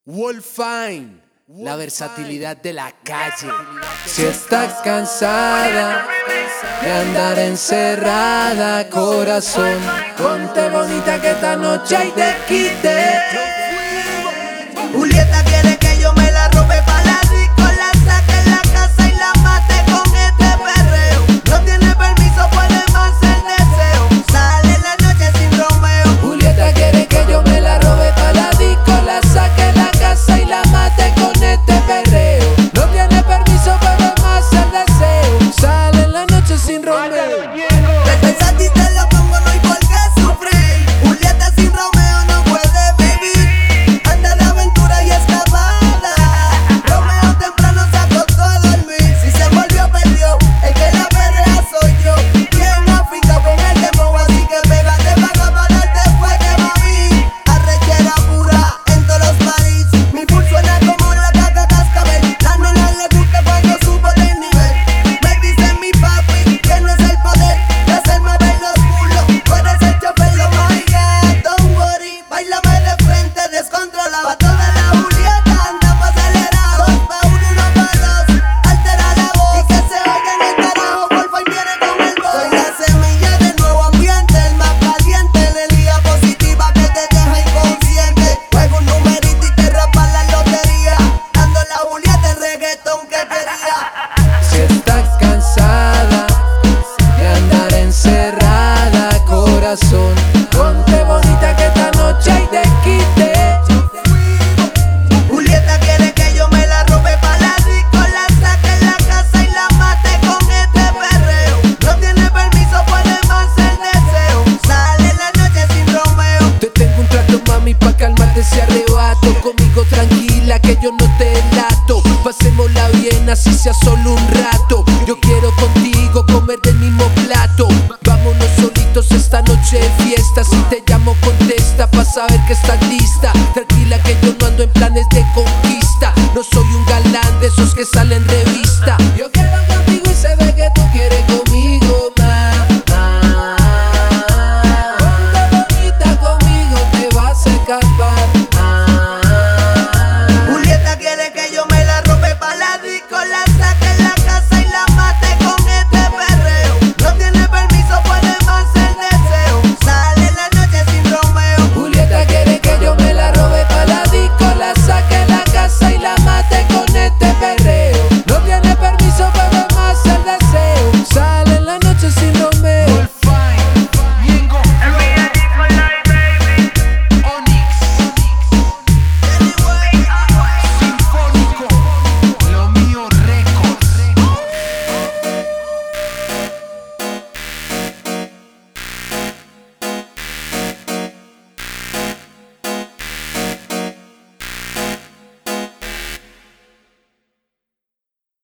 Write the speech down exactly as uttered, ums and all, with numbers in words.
Wolfine, la versatilidad de la calle. Si estás cansada de andar encerrada, corazón, ponte bonita que esta noche hay de quite. Julieta quiere que yo me la robe pa' la disco, la saque en la casa y la mate con este perreo. No tiene permiso, puede más el deseo. Sale en la noche sin Romeo. Julieta quiere que yo me la robe pa' la disco, la saque en la casa y la mate con este perreo. No tiene permiso, puede más el deseo. Sale en la noche sin Romeo. Desde ti te lo pongo, no hay por qué sufrir. Julieta sin Romeo no puede vivir. Anda de aventura y escapada. Romeo temprano se acostó a dormir. Si se volvió perdió, el que la perrea soy yo. Bien África con el demo, así que pégate pa' acá para darte fuerte, mami. Arrechera pura en todos los paris. Mi pulso suena como la caca cascabel. La nena le gusta cuando subo de nivel. Me dice mi papi, tienes el poder de hacerme ver los culos. Tú eres el chofer, lo my God, don't worry. Báilame de frente, descontrolado. Pa' toda la Julieta andamos acelerados. Dos pa' uno, uno pa' dos, altera la voz y que se oiga en el carajo. Wolfine viene con el voz. Soy la semilla del nuevo ambiente, el más caliente. Energía positiva que te deja inconsciente. Juego un numerito y te rapa la lotería. Dando la Julieta el reggaetón que quería. Si estás cansada de andar encerrada, corazón, ponte bonita que esta noche hay de quite. Julieta quiere que yo me la robe pa' la disco, la saque en la casa y la mate con este perreo. No tiene permiso, puede más el deseo. Sale en la noche sin Romeo. Te tengo un trato, mami, pa' calmarte ese arrebato. Conmigo tranquila que yo no te delato. Pasémosla bien, así sea solo un rato. Yo quiero contigo comer del mismo plato. Vámonos solitos esta noche de fiesta. Si te llamo contesta pa' saber que estás lista. Tranquila que yo no ando en planes de conquista. No soy un galán de esos que salen